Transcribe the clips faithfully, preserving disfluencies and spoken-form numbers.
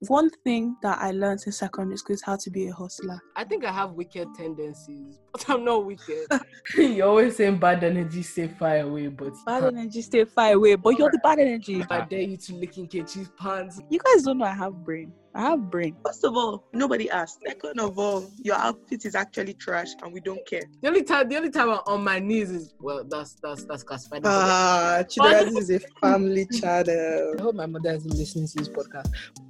One thing that I learned in secondary school is how to be a hustler. I think I have wicked tendencies, but I'm not wicked. You're always saying bad energy stay far away, but Bad energy stay far away, but you're the bad energy. I dare you to lick in Nkechi's pants. You guys don't know I have brain. I have brain. First of all, nobody asked. Second of all, your outfit is actually trash and we don't care. The only time, the only time I'm on my knees is well, that's that's that's classified. Ah, Chidera, this is a family channel. I hope my mother isn't listening to this podcast.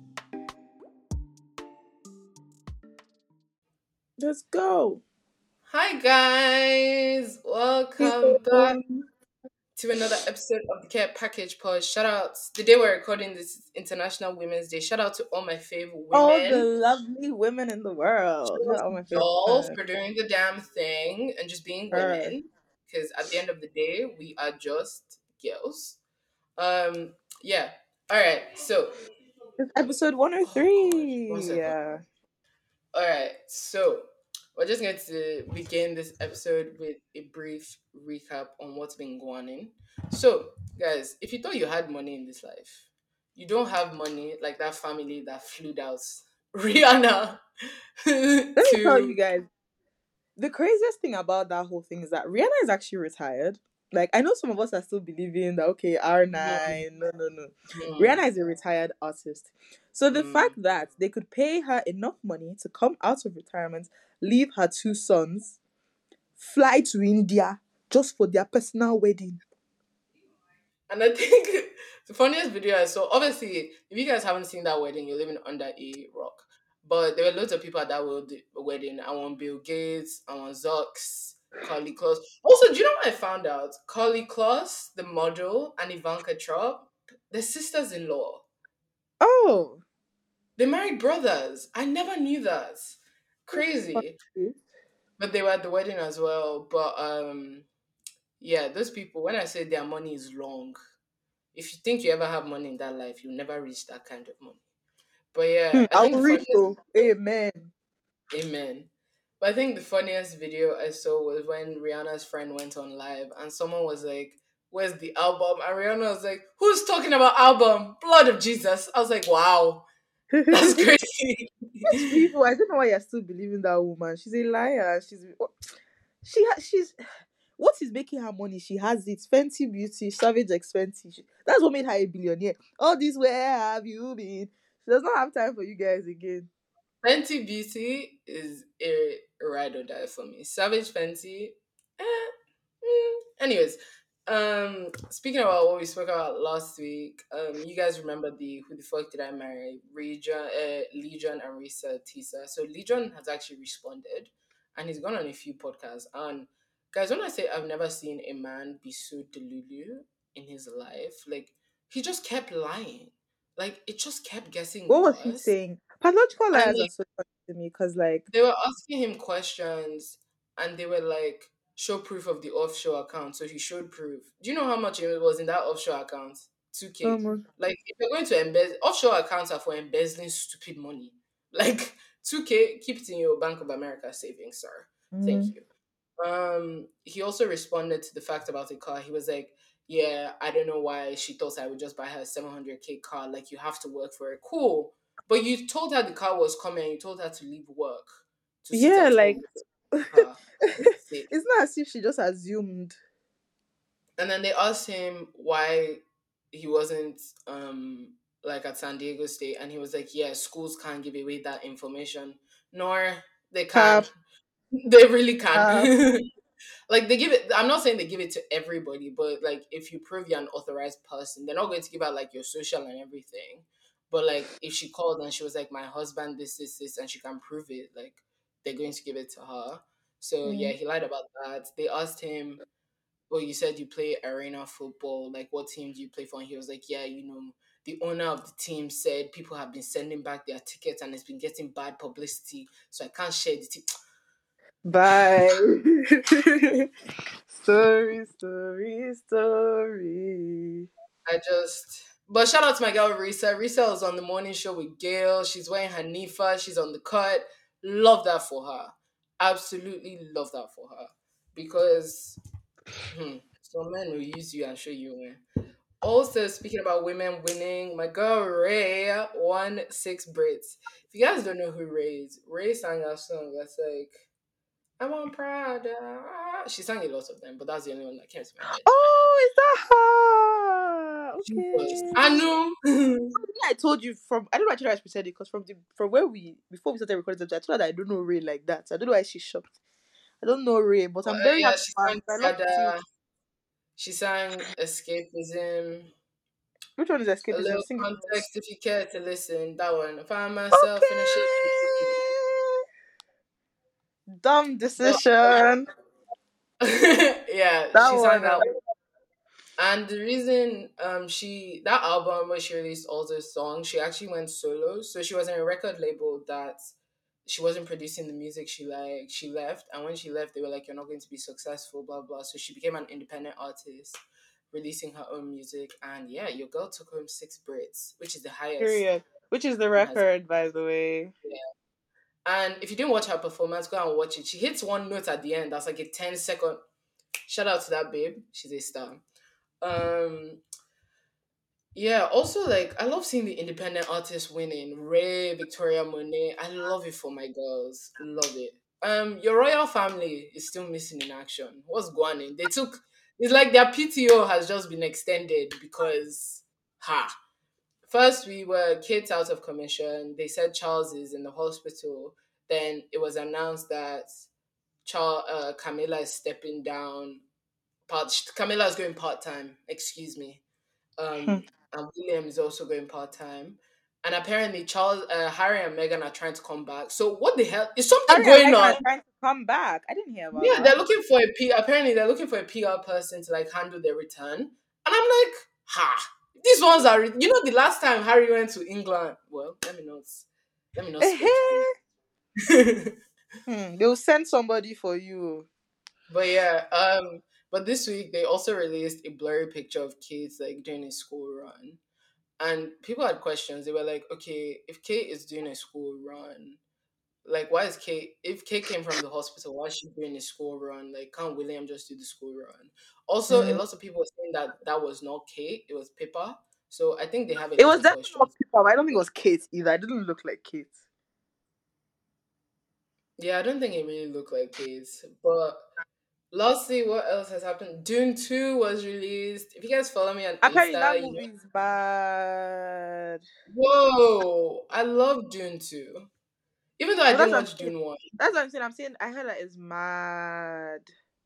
Let's go. Hi guys, welcome back to another episode of the Care Package Pod. Shout out the day we're recording this is International Women's Day. Shout out to all my favorite women. All the lovely women in the world. Shout out All my to y'all favorite. for doing the damn thing and just being Her. women. Because at the end of the day, we are just girls. Um, yeah. All right. So It's episode one oh three. One second. Yeah. All right, so we're just going to begin this episode with a brief recap on what's been going on. So, guys, if you thought you had money in this life, you don't have money like that family that flew out Rihanna. Let me tell you guys, the craziest thing about that whole thing is that Rihanna is actually retired. Like, I know some of us are still believing that, okay, R nine, no, no, no. Mm. Rihanna is a retired artist. So the Mm. fact that they could pay her enough money to come out of retirement, leave her two sons, fly to India just for their personal wedding. And I think the funniest video I saw, obviously, if you guys haven't seen that wedding, you're living under a rock. But there were loads of people at that wed- wedding. I want Bill Gates, I want Zucks, Carly Kloss. Also, do you know what I found out? Carly Kloss, the model, and Ivanka Trump, they're sisters-in-law. Oh. They married brothers. I never knew that. Crazy. But they were at the wedding as well. But um, yeah, those people, when I say their money is long, if you think you ever have money in that life, you'll never reach that kind of money. But yeah, I I'll think the read funniest- though. Amen. Amen. But I think the funniest video I saw was when Rihanna's friend went on live and someone was like, "Where's the album?" And Rihanna was like, "Who's talking about album? Blood of Jesus." I was like, wow, that's crazy. These people, I don't know why you're still believing that woman. She's a liar. She's what- she ha- she's what is making her money? She has it. Fenty Beauty, Savage X Fenty. She- That's what made her a billionaire. All this, where have you been? She does not have time for you guys again. Fenty Beauty is a ride or die for me. Savage Fenty, eh, mm. Anyways, um, speaking about what we spoke about last week, um, you guys remember the Who the Fuck Did I Marry? Legion, uh, Legion and Risa Tisa. So Legion has actually responded, and he's gone on a few podcasts. And guys, when I say I've never seen a man be so delulu in his life, like he just kept lying. Like it just kept getting What was he worse. saying? Pathological liars like- are so funny to me because, like, They were asking him questions and they were like, show proof of the offshore account. So he showed proof. Do you know how much it was in that offshore account? two K. oh my- Like, if you're going to embezzle, offshore accounts are for embezzling stupid money. Like, two K, keep it in your Bank of America savings, sir. Thank Mhm. you. Um, he also responded to the fact about the car. He was like, yeah, I don't know why she thought I would just buy her a seven hundred k car. Like, you have to work for it. Cool. But you told her the car was coming and you told her to leave work. To sit Yeah, at like- home with the car. Sick. It's not as if she just assumed. And then they asked him why he wasn't um like at San Diego State, and he was like, "Yeah, schools can't give away that information, nor they can. Cap. They really can. Like they give it. I'm not saying they give it to everybody, but like if you prove you're an authorized person, they're not going to give out like your social and everything. But like if she called and she was like, "My husband, this, this, this," and she can prove it, like they're going to give it to her. So Mm. yeah, he lied about that. They asked him, well, you said you play arena football. Like, what team do you play for? And he was like, yeah, you know, the owner of the team said people have been sending back their tickets and it's been getting bad publicity. So I can't share the ticket. Bye. Story, story, story. I just... But shout out to my girl, Risa. Risa was on the morning show with Gail. She's wearing her Nifa. She's on the cut. Love that for her. Absolutely love that for her. Because hmm, some men will use you and show you. Eh. Also, speaking about women winning, my girl Ray won six Brits. If you guys don't know who Ray is, Ray sang a song that's like, I'm on Prada. She sang a lot of them, but that's the only one that came to my head. Oh, is that her? Jesus. Okay. I know. Yeah, I told you from I don't know actually how I said it because from the from where we before we started recording the I told her that I don't know Ray like that. I don't know why she's shocked. I don't know Ray, but Uh, I'm very yeah, happy she for her sang because I love to see Prada. She sang Escapism. which one is A escapism. little Sing it for us. context if you care to listen. That one. I find myself in a shape. Okay. Dumb But decision. yeah, That she sang one. that uh, one. And the reason um she that album where she released all those songs, she actually went solo. So she was in a record label that she wasn't producing the music she liked. She left, and when she left, they were like, "You're not going to be successful." Blah blah. So she became an independent artist, releasing her own music. And yeah, your girl took home six Brits, which is the highest Period. Which is the one has. record, by the way. And if you didn't watch her performance, go and watch it. She hits one note at the end. That's like a ten second. Shout out to that babe. She's a star. Um, yeah. Also, like I love seeing the independent artists winning. Ray, Victoria Monet. I love it for my girls. Love it. Um, your royal family is still missing in action. What's going on? They took. It's like their P T O has just been extended because ha. First, we were kids out of commission. They said Charles is in the hospital. Then it was announced that Charles, uh, Camilla is stepping down. Part Camilla is going part time. Excuse me. Hmm. Um, and William is also going part time. And apparently, Charles, uh, Harry, and Meghan are trying to come back. So what the hell is something Harry and going Meghan on? are trying to come back. I didn't hear about Yeah, they're that. looking for a P. Apparently, they're looking for a P R person to like handle their return. And I'm like, ha. These ones are, you know, the last time Harry went to England. Well, let me not, let me not speculate. Hmm. They'll send somebody for you. But yeah, um, but this week they also released a blurry picture of kids like doing a school run, and people had questions. They were like, okay, if Kate is doing a school run, like why is Kate? If Kate came from the hospital, why is she doing a school run? Like, can't William just do the school run? Also, a Mm. lot of people were saying that that was not Kate; it was Pippa. So I think they have a It lot was of definitely not questions. Pippa, but I don't think it was Kate either. It didn't look like Kate. Yeah, I don't think it really looked like Kate, but lastly, what else has happened? Dune two was released. If you guys follow me on Apparently, that Insta, you know. movie is bad. Whoa! I love Dune two. Even though I No, that's didn't what I'm watch saying. Dune one. That's what I'm saying. I'm saying I heard that it's mad.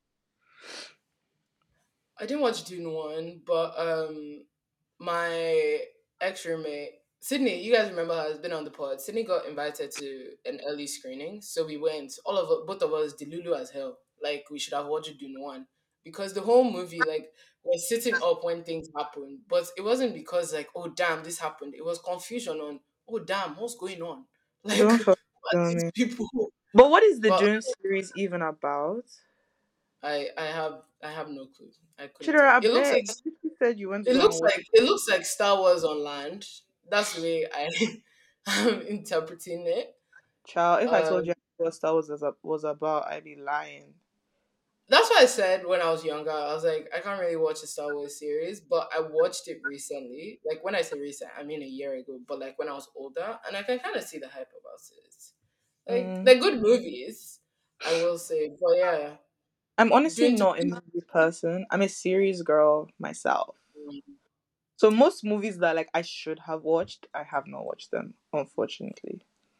I didn't watch Dune one, but um my ex roommate, Sydney, you guys remember her, has been on the pod. Sydney got invited to an early screening. So we went, all of us, both of us, delulu as hell. Like we should have watched Dune one. Because the whole movie, like, we're sitting up when things happen. But it wasn't because like, oh damn, this happened. It was confusion on, oh damn, what's going on? Like, Don't fucking what tell are these me. people? But what is the But Dune series even about? I I have I have no clue. I couldn't tell Chidera, you. I It looks bet like you said you went to it go and looks watch. like it looks like Star Wars on land. That's the way I am interpreting it. Child, if I told Um, you what Star Wars was, ab- was about, I'd be lying. that's what I said when I was younger. I was like, I can't really watch a Star Wars series, but I watched it recently. Like when I say recent, I mean a year ago. But like when I was older, and I can kind of see the hype about it. Like Mm. they're good movies, I will say. But yeah, I'm honestly doing. not a movie person. I'm a series girl myself. So most movies that like I should have watched, I have not watched them, unfortunately.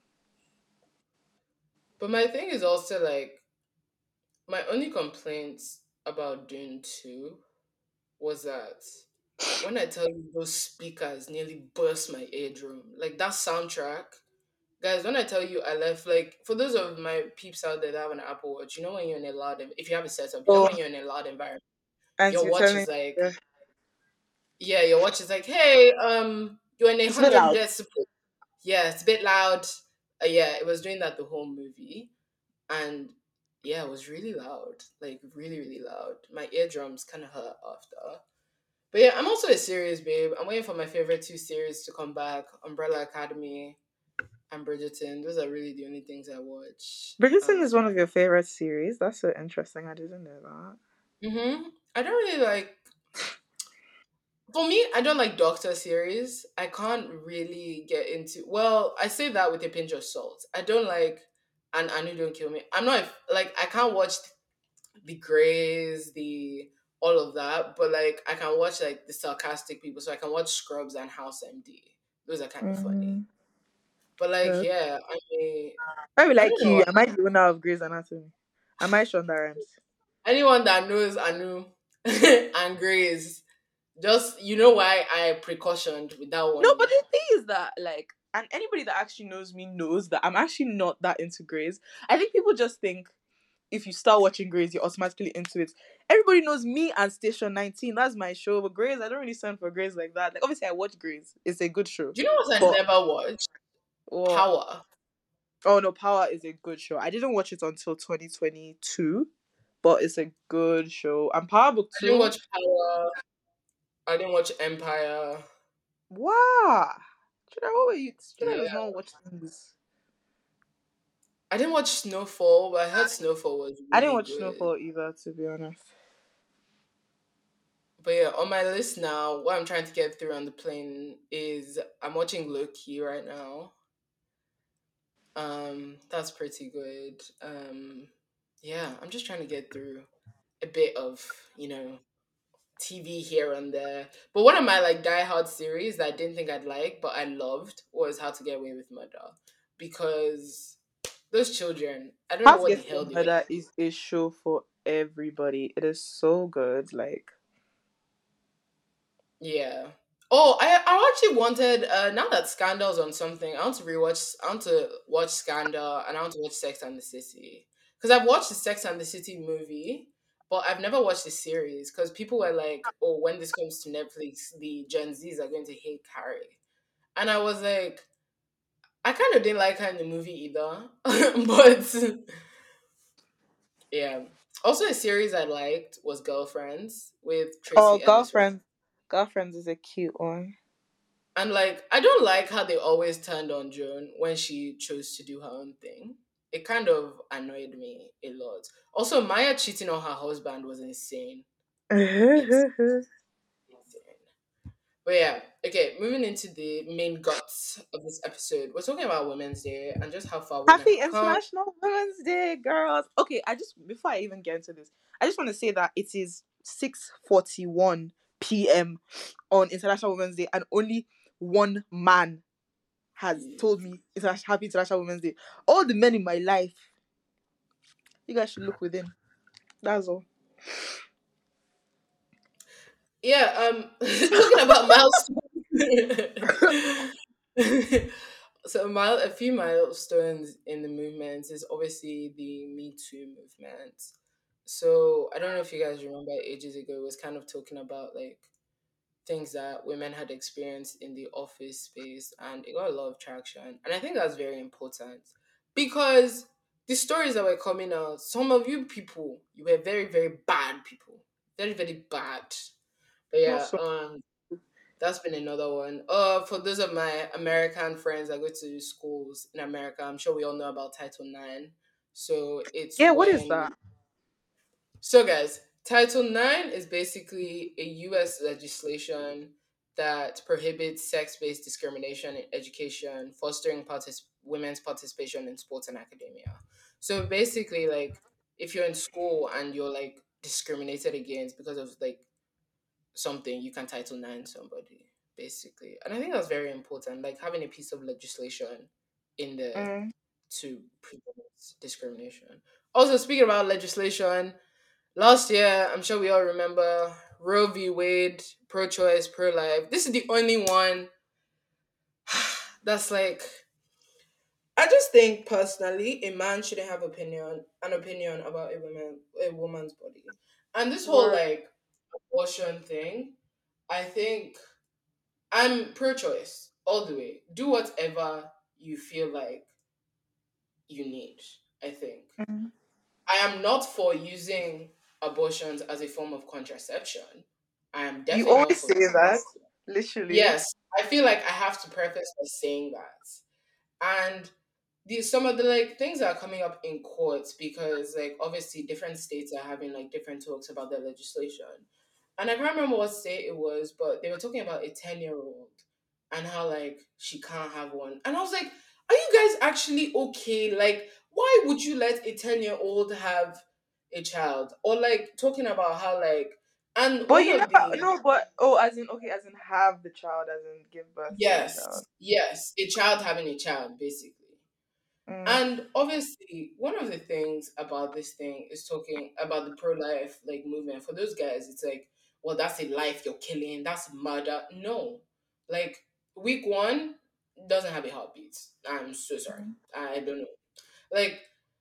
But my thing is also like my only complaints about Dune two was that when I tell you those speakers nearly burst my eardrum, like that soundtrack, guys. When I tell you I left, like for those of my peeps out there that have an Apple Watch, you know when you're in a loud, en- if you have a setup, you know Oh, when you're in a loud environment, and your you're watch telling is like, yeah, yeah, your watch is like, hey, um, you're in a it's a bit hundred loud. decibel. Yeah, it's a bit loud. Uh, yeah, it was doing that the whole movie, and yeah, it was really loud, like really, really loud. My eardrums kind of hurt after. But yeah, I'm also a series babe. I'm waiting for my favorite two series to come back: Umbrella Academy and Bridgerton. Those are really the only things I watch. Bridgerton Um, is one of your favorite series. That's so interesting. I didn't know that. hmm I don't really like. For me, I don't like doctor series. I can't really get into. Well, I say that with a pinch of salt. I don't like, and Anu don't kill me. I'm not like I can't watch the Greys, the all of that, but like I can watch like the sarcastic people. So I can watch Scrubs and House M D. Those are kind of funny. Mm, But like, good. yeah, I mean, I will I like don't know. you. Am I the owner of Grey's Anatomy? Am I Shonda Rhimes? Anyone that knows Anu and Grays, just you know why I precautioned with that No, one. but the thing is that, like, and anybody that actually knows me knows that I'm actually not that into Grey's. I think people just think if you start watching Grey's, you're automatically into it. Everybody knows me and Station nineteen. That's my show. But Grey's, I don't really stand for Grey's like that. Like, obviously, I watch Grey's. It's a good show. Do you know what I But, never watched? or, Power. oh no, Power is a good show. I didn't watch it until twenty twenty-two, but it's a good show. And Power Book I didn't two, watch Power. I didn't watch Empire. wow. Chidera, what were you? Chidera Yeah. does not watch things. I didn't watch Snowfall, but I heard Snowfall was really I didn't watch good. Snowfall either, to be honest. But yeah, on my list now, what I'm trying to get through on the plane is I'm watching Loki right now. Um, that's pretty good. Um, yeah, I'm just trying to get through a bit of, you know, T V here and there. But one of my like diehard series that I didn't think I'd like, but I loved was How to Get Away with Murder. Because those children, I don't How know to what the Get hell Away they with were. Murder is a show for everybody. It is so good. Like, Yeah. Oh, I I actually wanted uh now that Scandal's on something, I want to rewatch I want to watch Scandal and I want to watch Sex and the City. Because I've watched the Sex and the City movie, but I've never watched the series because people were like, oh, when this comes to Netflix, the Gen Zs are going to hate Carrie. And I was like, I kind of didn't like her in the movie either. But yeah. Also a series I liked was Girlfriends with oh, Tracy Ellis Ross. Girlfriends. Girlfriends is a cute one. And like, I don't like how they always turned on Joan when she chose to do her own thing. It kind of annoyed me a lot. Also, Maya cheating on her husband was insane. Insane. But yeah, okay, moving into the main guts of this episode. We're talking about Women's Day and just how far women Happy have come. International Women's Day, girls. Okay, I just before I even get into this, I just want to say that it is six forty-one p.m. on International Women's Day, and only one man has told me it's Happy International Women's Day. All the men in my life, you guys should look within. That's all. Yeah, um, talking about milestones. So, mile, a few milestones in the movement is obviously the Me Too movement. So, I don't know if you guys remember ages ago, it was kind of talking about like things that women had experienced in the office space, and it got a lot of traction. And I think that's very important because the stories that were coming out, some of you people, you were very, very bad people. Very, very bad. But Not yeah, so. um, that's been another one. Uh, for those of my American friends that go to schools in America, I'm sure we all know about Title Nine. So it's Yeah, what is when. that? So guys, Title Nine is basically a U S legislation that prohibits sex-based discrimination in education, fostering partic- women's participation in sports and academia. So basically, like, if you're in school and you're like discriminated against because of like something, you can Title Nine somebody, basically. And I think that's very important, like having a piece of legislation in there Mm. to prevent discrimination. Also, speaking about legislation, last year, I'm sure we all remember Roe v. Wade, pro choice, pro life. This is the only one that's like, I just think personally, a man shouldn't have opinion an opinion about a woman a woman's body. And this whole Word. like abortion thing, I think I'm pro choice all the way. Do whatever you feel like you need, I think. Mm. I am not for using abortions as a form of contraception. I am You definitely not always for say that. that, literally. Yes, I feel like I have to preface by saying that. And these some of the like things that are coming up in courts because like obviously different states are having like different talks about their legislation. and I can't remember what state it was, but they were talking about a ten year old and how like she can't have one. And I was like, are you guys actually okay? Like, why would you let a ten year old have a child? Or like talking about how like and But one you of never the no, but oh, as in okay, as in have the child, as in give birth to the child. yes, yes, a child having a child, basically. Mm. And obviously, one of the things about this thing is talking about the pro life like movement. For those guys, it's like, well, that's a life you're killing, that's murder. No, like week one doesn't have a heartbeat. I'm so sorry. I don't know. Like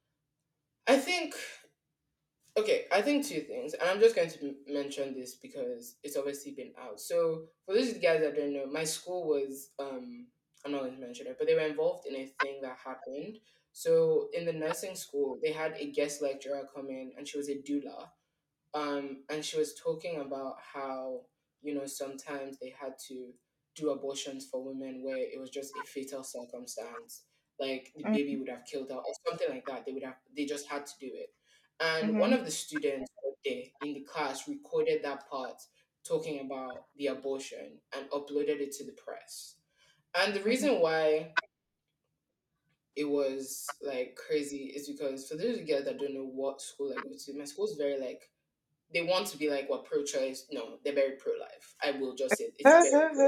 I think okay, I think two things, and I'm just going to m- mention this because it's obviously been out. So, for those guys that don't know, my school was, um, I'm not going to mention it, but they were involved in a thing that happened. So, in the nursing school, they had a guest lecturer come in, and she was a doula. Um, and she was talking about how, you know, sometimes they had to do abortions for women where it was just a fatal circumstance, like the Mm. baby would have killed her or something like that. They would have, they just had to do it. And one Mm-hmm. of the students out there in the class recorded that part talking about the abortion and uploaded it to the press. And the reason why it was like crazy is because for those of you guys that don't know what school I go to, my school's very like they want to be like what pro-choice. No, they're very pro-life. I will just say it's very pro.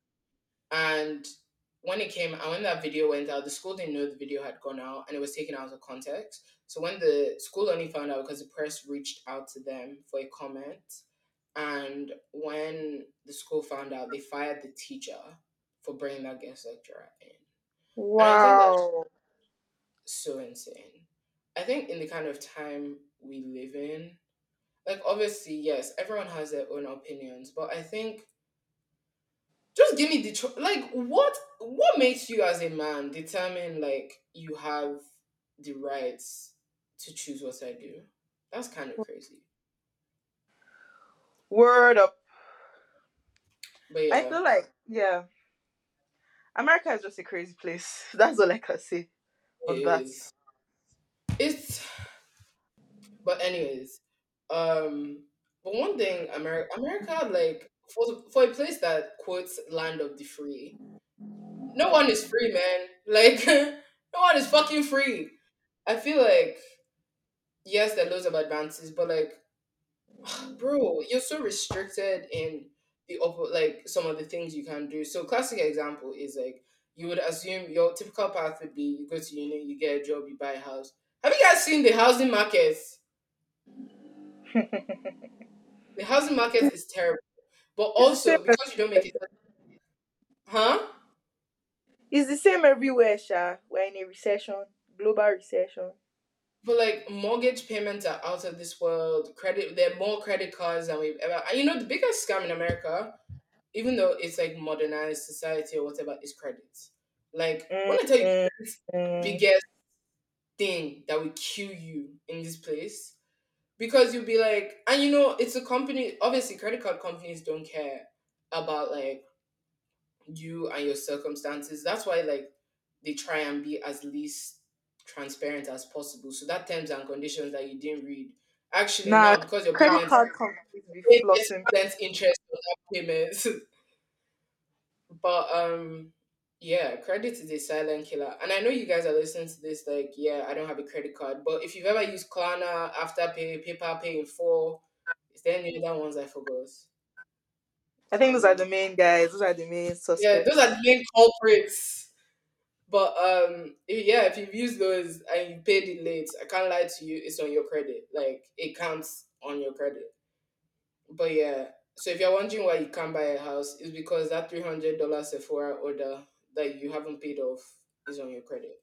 And when it came, and when that video went out, the school didn't know the video had gone out, and it was taken out of context. So when the school only found out because the press reached out to them for a comment, and when the school found out, they fired the teacher for bringing that guest lecturer in. And I think that's Wow. so insane. I think in the kind of time we live in, like obviously yes, everyone has their own opinions, but I think just give me the cho- like what what makes you as a man determine like you have the rights to choose what I do. That's kind of crazy. Word up. But I yeah, feel like yeah, America is just a crazy place. That's all I can say it on that. is. It's but anyways, um but one thing America America like for for a place that quotes land of the free, no one is free, man. Like no one is fucking free. I feel like yes, there are loads of advances, but like, bro, you're so restricted in the op- like some of the things you can do. So, classic example is like you would assume your typical path would be you go to uni, you get a job, you buy a house. Have you guys seen the housing markets? The housing market is terrible, but It's the same. also because you don't make it, huh? It's the same everywhere, Sha. We're in a recession, global recession. But like mortgage payments are out of this world. Credit, there are more credit cards than we've ever. And you know the biggest scam in America, even though it's like modernized society or whatever, is credit. Like when I tell you Mm, credit's mm. biggest thing that will kill you in this place, because you'll be like, and you know, it's a company. Obviously, credit card companies don't care about like you and your circumstances. That's why like they try and be as least transparent as possible. So that terms and conditions that you didn't read. Actually, Nah, now because your credit payments card companies be pay flossing. thirty percent interest on that payments. But um yeah, credit is a silent killer. And I know you guys are listening to this like, yeah, I don't have a credit card. But if you've ever used Klarna, Afterpay, PayPal Pay in full, is there any other ones I forgot? I think those are Um the main guys. Those are the main yeah, those are suspects. the main culprits. But um if- yeah, if you've used those and you paid it late, I can't lie to you, it's on your credit. Like it counts on your credit. But yeah, so if you're wondering why you can't buy a house, it's because that three hundred dollars Sephora order that you haven't paid off is on your credit.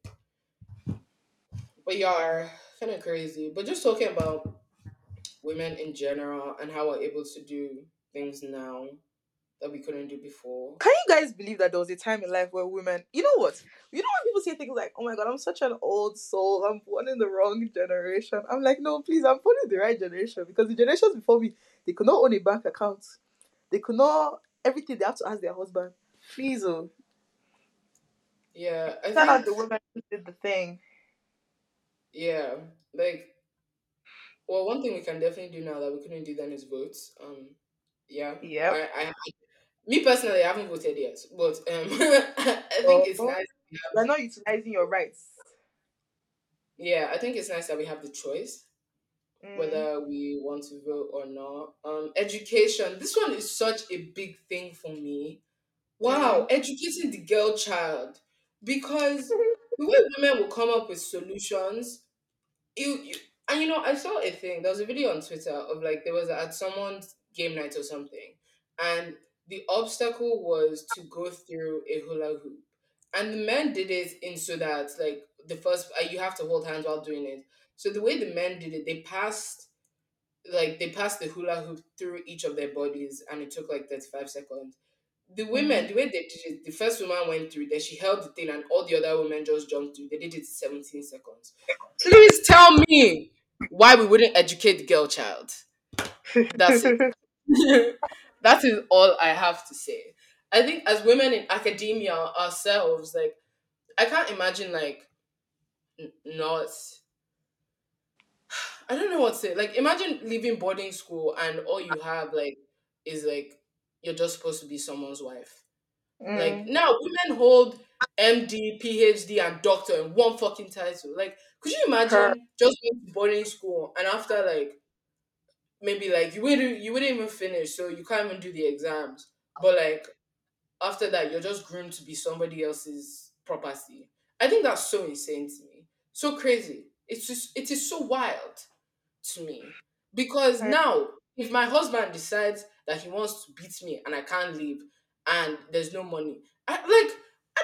But you are kind of crazy. But just talking about women in general and how we're able to do things now that we couldn't do before. Can you guys believe that there was a time in life where women, you know what? You know when people say things like, "Oh my god, I'm such an old soul. I'm born in the wrong generation." I'm like, no, please, I'm born in the right generation because the generations before me, they could not own a bank account. They could not everything. They have to ask their husband. Please, oh, Yeah, I shout out think, the women who did the thing. yeah, like, well, one thing we can definitely do now that we couldn't do then is votes. Um, Yeah, Yep. I, I, me personally, I haven't voted yet, but um, I think it's Oh, nice. you're not utilizing your rights. Yeah, I think it's nice that we have the choice Mm. whether we want to vote or not. Um, education. This one is such a big thing for me. Wow, Mm. educating the girl child, because the way women will come up with solutions, you, you and you know, I saw a thing. There was a video on Twitter of like there was at someone's game night or something, and the obstacle was to go through a hula hoop, and the men did it in so that like the first uh, you have to hold hands while doing it. So the way the men did it, they passed like they passed the hula hoop through each of their bodies, and it took like thirty five seconds. The women, Mm. the way they did it, the first woman went through, then she held the thing, and all the other women just jumped through. They did it in seventeen seconds. Please tell me why we wouldn't educate the girl child. That's it. That is all I have to say. I think as women in academia ourselves, like I can't imagine like n- not. I don't know what to say. Like imagine leaving boarding school and all you have like is like you're just supposed to be someone's wife. Like Mm. now, women hold M D, PhD, and doctor in one fucking title. Like, could you Per. imagine just going to boarding school and after like maybe like you wouldn't you wouldn't even finish, so you can't even do the exams. But like after that, you're just groomed to be somebody else's property. I think that's so insane to me, so crazy. It's just it is so wild to me because Per. now if my husband decides that he wants to beat me and I can't leave and there's no money, I like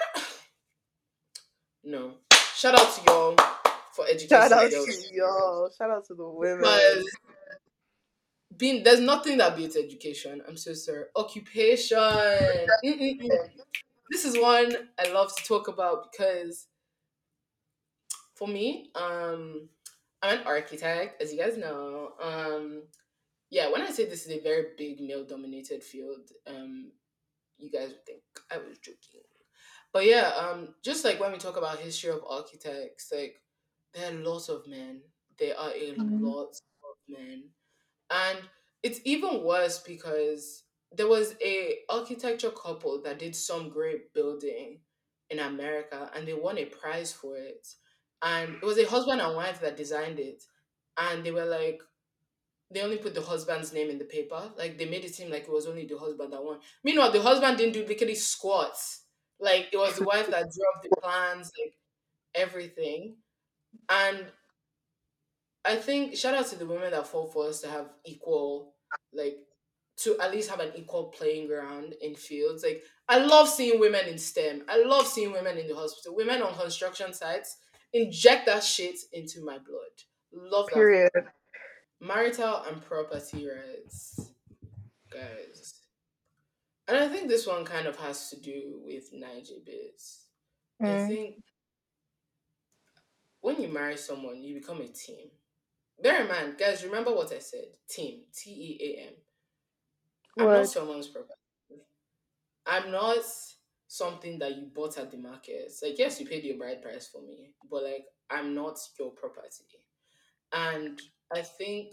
no. Shout out to y'all for Shout educating the out girls to y'all. Shout out to the women. because being there's nothing that beats education. I'm so sorry. Occupation. Mm-mm-mm. This is one I love to talk about because for me, um, I'm an architect, as you guys know. Um, yeah, when I say this is a very big male-dominated field, um, you guys would think I was joking. But yeah, um, just like when we talk about history of architects, like there are lots of men. There are a Mm. lot of men, and it's even worse because there was a architecture couple that did some great building in America, and they won a prize for it. And it was a husband and wife that designed it, and they were like, they only put the husband's name in the paper. Like they made it seem like it was only the husband that won. Meanwhile, the husband didn't do lickety squats. Like it was the wife that drew up the plans, like everything. And I think shout out to the women that fought for us to have equal, like to at least have an equal playing ground in fields. Like I love seeing women in STEM. I love seeing women in the hospital. Women on construction sites. Inject that shit into my blood. Love that for Period. them. Marital and property rights, guys. And I think this one kind of has to do with Niger bits. I Mm. think when you marry someone, you become a team. Bear in mind, guys, remember what I said. Team. T E A M. I'm not Word. someone's property. I'm not something that you bought at the market. It's like, yes, you paid your bride price for me, but like, I'm not your property. And I think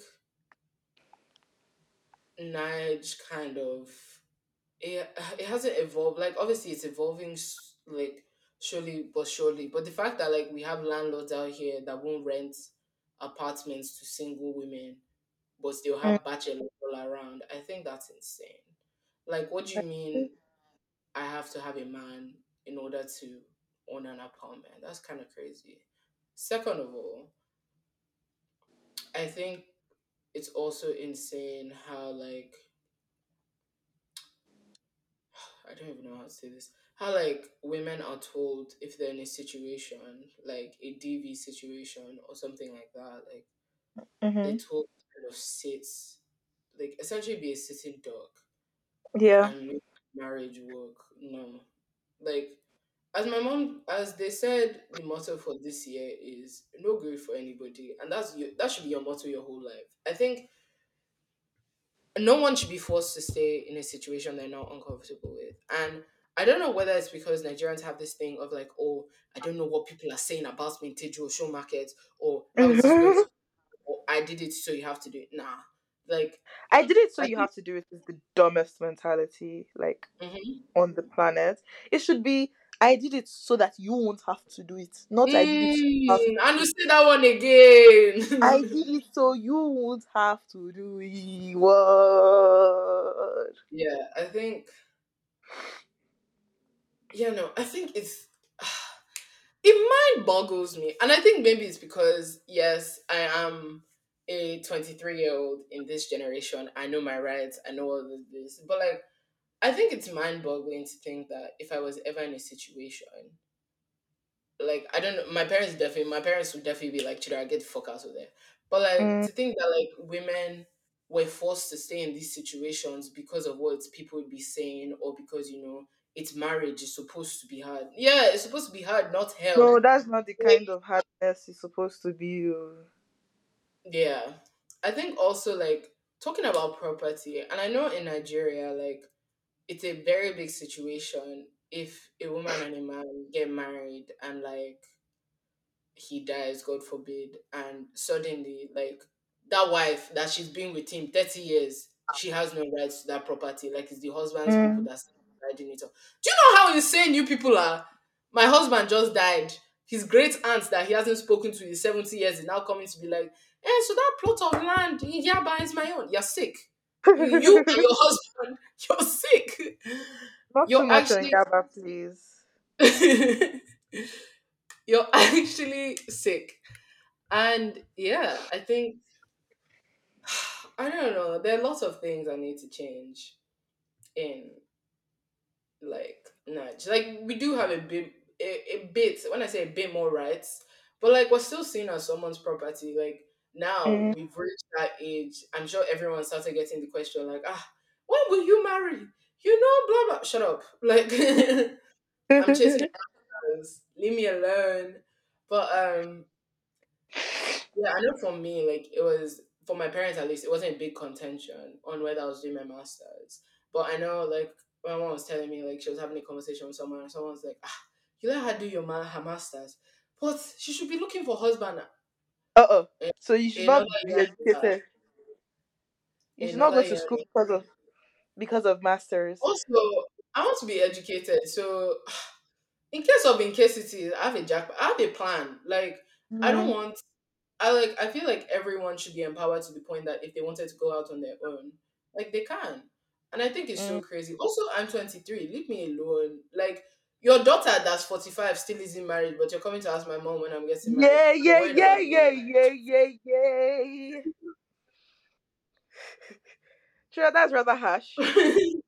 Nige kind of it, it hasn't evolved. Like obviously it's evolving s- like surely but surely. But the fact that like we have landlords out here that won't rent apartments to single women but still Mm. have bachelors all around, I think that's insane. Like what do you mean I have to have a man in order to own an apartment? That's kind of crazy. Second of all, I think it's also insane how like I don't even know how to say this. How like women are told if they're in a situation like a D V situation or something like that, like they're Mm-hmm. told to kind of sit, like essentially be a sitting dog Yeah. and make marriage work. No, like as my mom, as they said, the motto for this year is no grief for anybody, and that's your, that should be your motto your whole life. I think no one should be forced to stay in a situation they're not uncomfortable with. And I don't know whether it's because Nigerians have this thing of like, oh, I don't know what people are saying about me in Tejo show market, or how is this going to, or I did it, so you have to do it. Nah. Like, I did it, so I you think. have to do it is the dumbest mentality, like, Mhm. on the planet. It should be, I did it so that you won't have to do it. Not I did it so you have to Mm, and do you it. say that one I again. did it so you won't have to do it. What? Yeah, I think. Yeah, no, I think it's. It mind boggles me, and I think maybe it's because yes, I am a twenty-three year old in this generation. I know my rights. I know all of this, but like, I think it's mind boggling to think that if I was ever in a situation, like, I don't know, my parents definitely, my parents would definitely be like, "Chidera, get the fuck out of there." But like, Mm. to think that like women were forced to stay in these situations because of what people would be saying, or because you know it's marriage is supposed to be hard. Yeah, it's supposed to be hard, not hell. No, that's not the Like, kind of happiness it's supposed to be. Oh. yeah, I think also like talking about property, and I know in Nigeria, like it's a very big situation if a woman and a man get married and like he dies, God forbid, and suddenly, like, that wife that she's been with him thirty years, she has no rights to that property. Like, it's the husband's people Mm. that's dividing it up. Do you know how insane you people are? My husband just died. His great aunt that he hasn't spoken to in seventy years is now coming to be like, eh, so that plot of land in Yaba is my own. You're sick. You, you and your husband, you're sick. Not You're too much on actually Gaba, please. you're actually sick. And yeah, I think I don't know. There are lots of things I need to change in like Nudge. Like we do have a bit, a, a bit. When I say a bit more rights, but like we're still seen as someone's property. Like now Mm. we've reached that age. I'm sure everyone started getting the question like, ah, when will you marry? You know, blah blah. Shut up. Like I'm chasing after. Leave me alone. But um, yeah, I know for me, like it was for my parents at least, it wasn't a big contention on whether I was doing my masters. But I know, like my mom was telling me, like she was having a conversation with someone, and someone was like, "Ah, you let her do your ma- her masters, but she should be looking for husband." Uh-oh. In So you should another not be year later, educated. You should not another go to year school later. because of because of masters. Also, I want to be educated, so in case of incasity, I have a jack. I have a plan. Like I don't Mm. want. I like. I feel like everyone should be empowered to the point that if they wanted to go out on their own, like they can. And I think it's so Mm. crazy. Also, I'm twenty-three. Leave me alone. Like your daughter that's forty-five still isn't married, but you're coming to ask my mom when I'm getting married. Yeah, You're yeah, worried yeah, about yeah, yeah, yeah, yeah. Sure, that's rather harsh. me.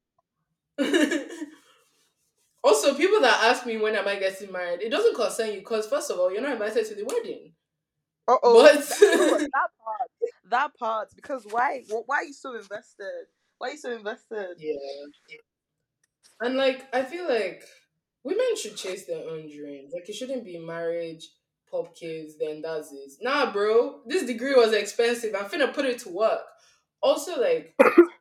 Also, people that ask me when am I getting married, it doesn't concern you because first of all, you're not invited to the wedding. Uh oh. But You know what? That part. That part. Because why? Wh- Why are you so invested? Why are you so invested? yeah. And like I feel like women should chase their own dreams. Like it shouldn't be marriage, pop kids, then that's it. Nah, bro, this degree was expensive. I'm finna put it to work. Also, like,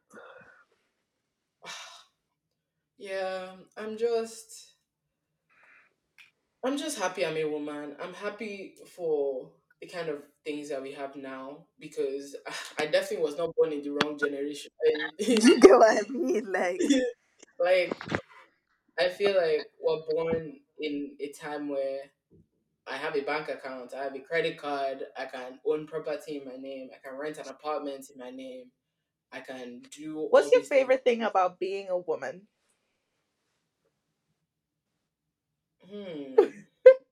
yeah, I'm just I'm just happy I'm a woman. I'm happy for the kind of things that we have now because I definitely was not born in the wrong generation. Do you get what I mean? Like, Like I feel like we're born in a time where I have a bank account, I have a credit card, I can own property in my name, I can rent an apartment in my name, I can do what's all your these things. favorite thing about being a woman? Hmm.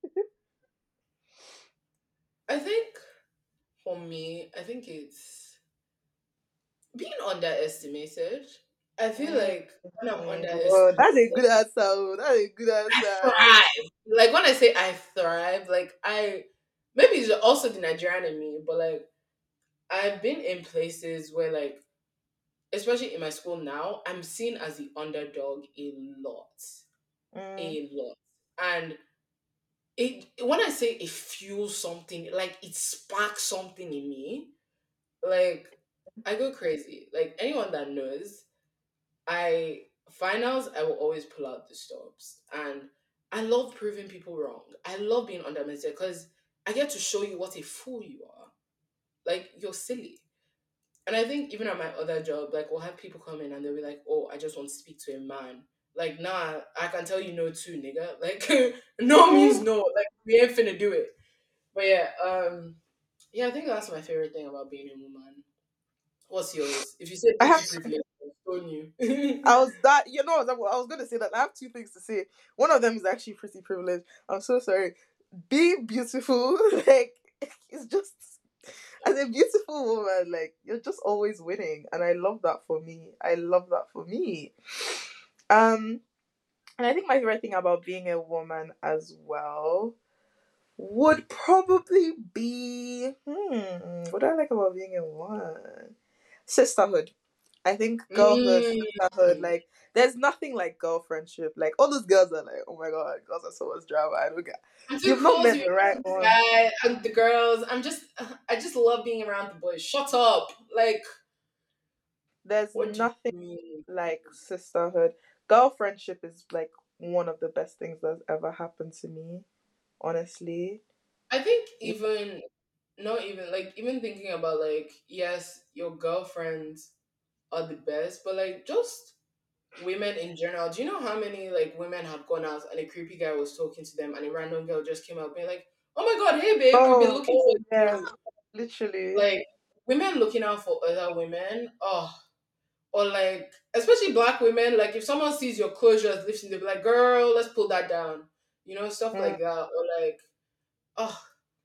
I think for me, I think it's being underestimated. I feel Mm. like when I'm Oh, underestimated, that's a good answer. Oh, that's a good answer. thrive. Like when I say I thrive, like I maybe it's also the Nigerian in me, but like I've been in places where like especially in my school now, I'm seen as the underdog a lot, Mm. a lot, and it when I say it fuels something, like it sparks something in me, like I go crazy. Like anyone that knows, I finals I will always pull out the stops, and I love proving people wrong. I love being underestimated because I get to show you what a fool you are. Like you're silly. And I think even at my other job, like we'll have people come in and they'll be like, "Oh, I just want to speak to a man." Like, nah, I can tell you no too, nigga. Like, no means no. Like, we ain't finna do it. But yeah, um, yeah, I think that's my favorite thing about being a woman. What's yours? If you say I pretty have privilege, I'll stone you. I was that you know I was, I was gonna say that I have two things to say. One of them is actually pretty privileged. I'm so sorry. Being beautiful, like it's just as a beautiful woman, like you're just always winning, and I love that for me. I love that for me. Um, and I think my favorite thing about being a woman as well would probably be hmm, what do I like about being a woman? Sisterhood. I think girlhood, sisterhood, Mm. like there's nothing like girl friendship. Like all those girls are like, oh my god, girls are so much drama. I don't get. I'm too You've not cool to met be the right around the one. guy and the girls. I'm just, I just love being around the boys. Shut up. Like, There's what do nothing you mean? like sisterhood. Girl friendship is like one of the best things that's ever happened to me. Honestly, I think even, not even, like, even thinking about, like, yes, your girlfriends are the best, but, like, just women in general. Do you know how many, like, women have gone out and a creepy guy was talking to them and a random girl just came out being like, oh my god, hey babe, we've been oh looking for yeah, you. literally, Like, women looking out for other women. Oh, or like especially black women, like if someone sees your clothes just lifting, they'll be like, girl, let's pull that down, you know, stuff mm, like that. Or like, oh,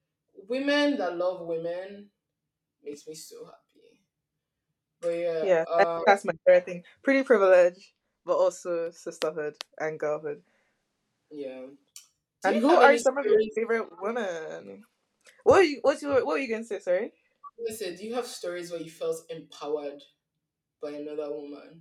women that love women makes me so happy. But yeah, yeah. I think um that's my favorite thing. Pretty privilege, but also sisterhood and girlhood. yeah, do And you who have are any some of your stories? favorite women? What are you? What's your? What were you gonna say? Sorry. Listen, do you have stories where you felt empowered by another woman?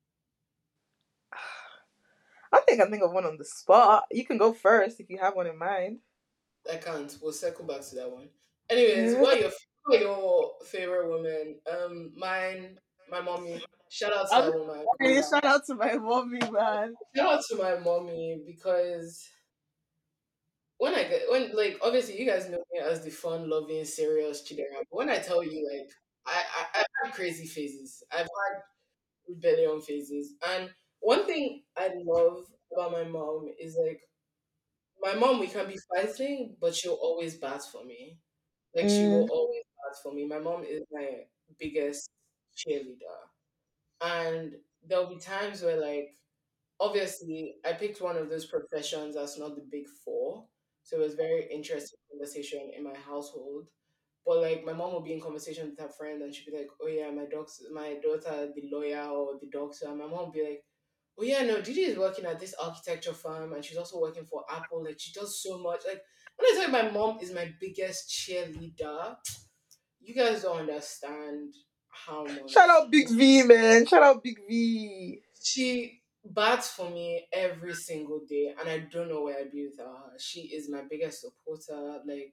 I think I think of one on the spot. You can go first if you have one in mind. I can't, we'll circle back to that one. Anyways, Yeah. what are your, what are your favorite women? Um mine, my mommy. Shout out to I'm that woman. sorry, shout out to my mommy, man. Shout out to my mommy because when I get when like obviously you guys know me as the fun loving serious chidera, but when I tell you like I, I I've had crazy phases, I've had rebellion phases, and one thing I love about my mom is like my mom, we can be fighting, but she'll always bat for me. Like she will Mm, always bat for me. My mom is my biggest cheerleader, and there'll be times where like obviously I picked one of those professions that's not the big four. So it was very interesting conversation in my household. But like my mom would be in conversation with her friend and she'd be like, oh yeah, my doctor my daughter, the lawyer or the doctor. And my mom would be like, oh yeah, no, Didi is working at this architecture firm and she's also working for Apple. Like she does so much. Like when I tell you my mom is my biggest cheerleader, you guys don't understand how shout much. out Big V, man. Shout out Big V. She bats for me every single day, and I don't know where I'd be without her. She is my biggest supporter. Like,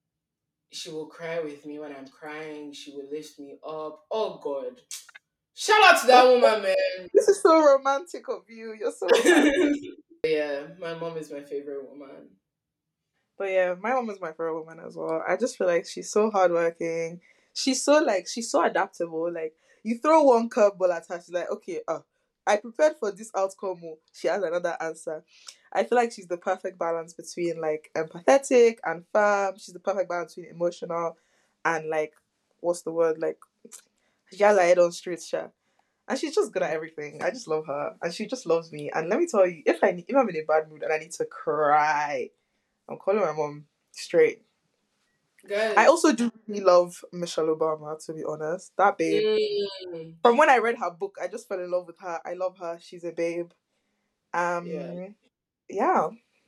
she will cry with me when I'm crying. She will lift me up. Oh, God. Shout out to that woman, This is so romantic of you. You're so romantic. man. Yeah, my mom is my favorite woman. But yeah, my mom is my favorite woman as well. I just feel like she's so hardworking. She's so like she's so adaptable. Like you throw one curveball at her, she's like, okay, uh, I prepared for this outcome. Oh. She has another answer. I feel like she's the perfect balance between like empathetic and firm. She's the perfect balance between emotional and like what's the word? Like she has her head on straight, sure. And she's just good at everything. I just love her, and she just loves me. And let me tell you, if I if I'm in a bad mood and I need to cry, I'm calling my mom straight. I Guys, also do really love Michelle Obama, to be honest. That babe. mm, From when I read her book, I just fell in love with her. I love her. She's a babe. yeah. Um, yeah.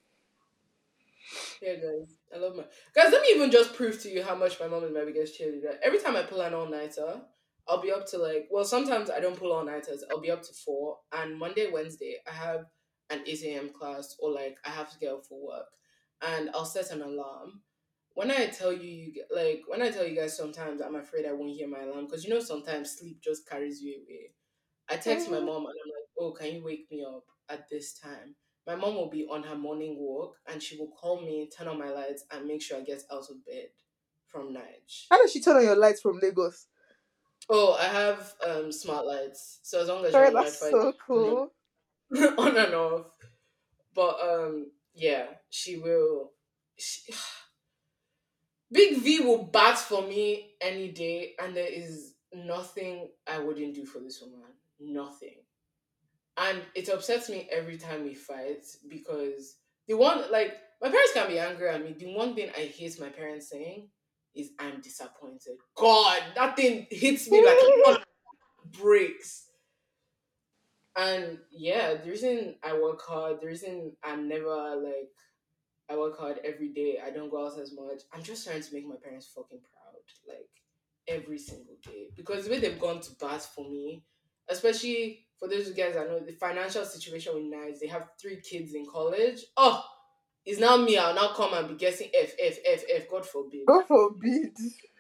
Yeah, guys, I love my guys. Let me even just prove to you how much my mom is my biggest cheerleader. Every time I pull an all nighter, I'll be up to like. Well, sometimes I don't pull all nighters. I'll be up to four. And Monday, Wednesday, I have an eight a m class, or like I have to get up for work, and I'll set an alarm. When I tell you, you get like when I tell you guys, sometimes I'm afraid I won't hear my alarm because you know sometimes sleep just carries you away. I text my Mhm. mom and I'm like, oh, can you wake me up at this time? My mom will be on her morning walk and she will call me, turn on my lights, and make sure I get out of bed from night. How does she turn on your lights from Lagos? Oh, I have um smart lights. So as long as your Sorry, that's Wi-Fi so on cool. on and off. But um yeah, she will she, Big V will bat for me any day, and there is nothing I wouldn't do for this woman. Nothing. And it upsets me every time we fight because the one, like, my parents can be angry at me. The one thing I hate my parents saying is I'm disappointed. God, that thing hits me like a ton of bricks. And yeah, the reason I work hard, the reason I'm never like I work hard every day. I don't go out as much. I'm just trying to make my parents fucking proud, like every single day. Because the way they've gone to bat for me, especially for those guys I know, the financial situation with Nice, they have three kids in college. Oh, it's now me. I'll now come and be guessing F, F, F, F. God forbid. God forbid.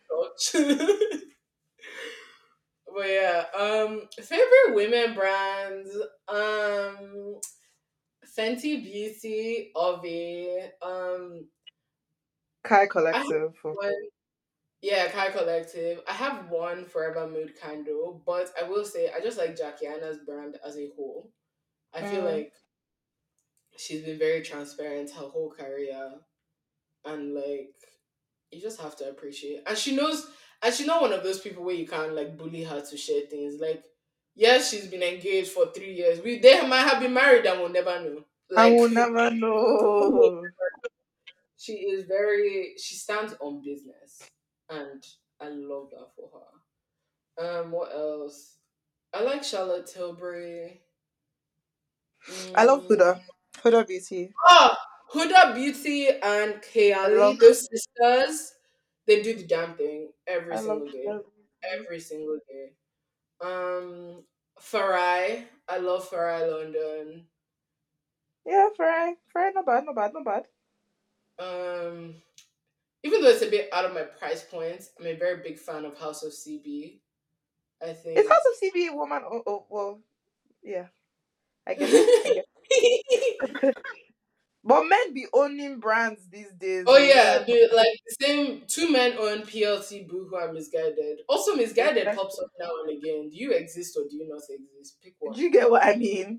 But yeah, um, favorite women brands, um, Fenty Beauty, Ovi, um, Kai I have Collective. one. Yeah, Kai Collective. I have one Forever Mood candle, but I will say I just like Jackie Anna's brand as a whole. I feel Mm. like she's been very transparent her whole career, and like you just have to appreciate. And she knows, and she's not one of those people where you can't like bully her to share things. Like, yes, she's been engaged for three years. We they might have been married and we'll never know. I Like, will never know. she is very. She stands on business, and I love that for her. Um, what else? I like Charlotte Tilbury. I love Mm. Huda. Huda Beauty. Ah, Huda Beauty and I love Kayali, those sisters, they do the damn thing every I love single day. Huda Beauty. Every single day. Um, Farai, I love Farai London. Yeah, Farai. Farai, not bad, not bad, not bad. Um, even though it's a bit out of my price points, I'm a very big fan of House of C B. I Is think. House of C B a woman? Oh, oh, well, yeah. I get it. I get it. But men be owning brands these days. Oh Oh, you yeah, can't. the, like the same two men own P L C Boo are misguided. Also, misguided pops up now and again. Do you exist or do you not exist? Pick one. Do you get what I mean?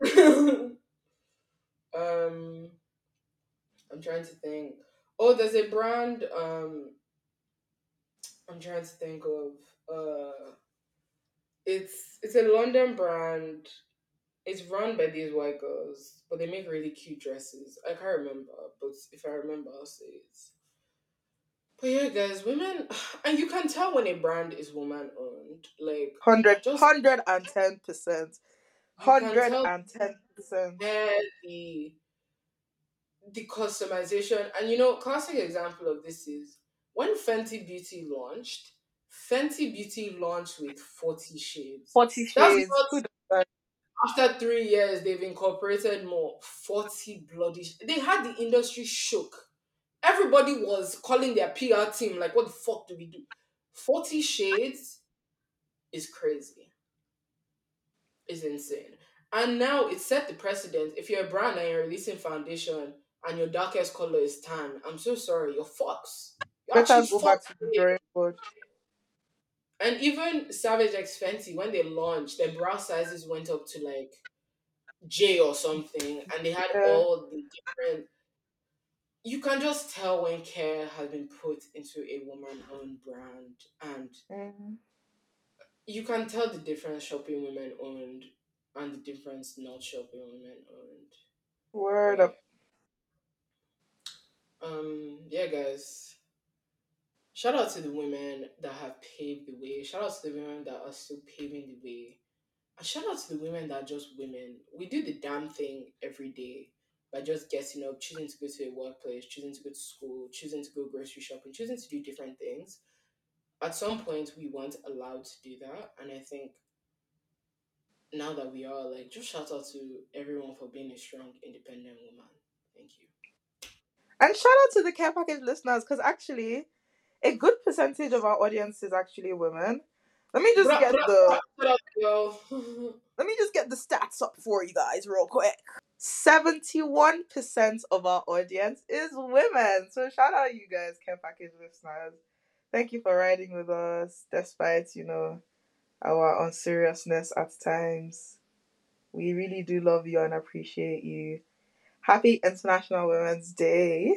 um, I'm trying to think. Oh, there's a brand. Um, I'm trying to think of. Uh, it's it's a London brand. It's run by these white girls, but they make really cute dresses. I can't remember, but if I remember, I'll say it. But yeah, guys, women, and you can tell when a brand is woman owned. Like, Hundred, just hundred and ten percent. you can Hundred tell and ten percent. there the the customization. And you know, classic example of this is when Fenty Beauty launched. Fenty Beauty launched with forty shades. Forty That's shades. not Who does that? after three years they've incorporated more. forty bloody. Sh- they had the industry shook. Everybody was calling their P R team like, "What the fuck do we do?" Forty shades is crazy. It's insane. And now it set the precedent. If you're a brand and you're releasing foundation and your darkest color is tan, I'm so sorry, you're fucks. You're Better actually go back fucked. to the drawing board. And even Savage X Fenty, when they launched, their bra sizes went up to like J or something, and they had Yeah. all the different. You can just tell when care has been put into a woman-owned brand, and Mm. you can tell the difference shopping women owned and the difference not shopping women owned. Word But up. yeah. Um, yeah, guys. Shout out to the women that have paved the way. Shout out to the women that are still paving the way. And shout out to the women that are just women. We do the damn thing every day by just getting up, choosing to go to a workplace, choosing to go to school, choosing to go grocery shopping, choosing to do different things. At some point, we weren't allowed to do that. And I think now that we are, like, just shout out to everyone for being a strong, independent woman. Thank you. And shout out to the care package listeners, because actually, a good percentage of our audience is actually women. Let me just Bra, get bra, the bra, yo. let me just get the stats up for you guys real quick. seventy-one percent of our audience is women. So shout out you guys, care package listeners. Thank you for riding with us, despite, you know, our unseriousness at times. We really do love you and appreciate you. Happy International Women's Day.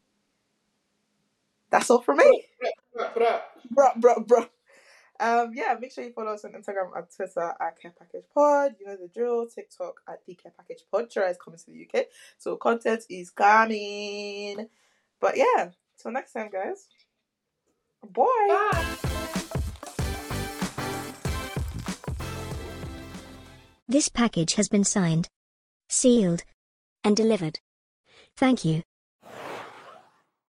That's all from me. Bruh, bruh. Bruh, bruh, bruh. Um, yeah, make sure you follow us on Instagram and Twitter at Care Package Pod. You know the drill. TikTok at the Care Package Pod. Shura is coming to the U K, so content is coming. But yeah, till next time, guys. Bye. Bye. This package has been signed, sealed, and delivered. Thank you.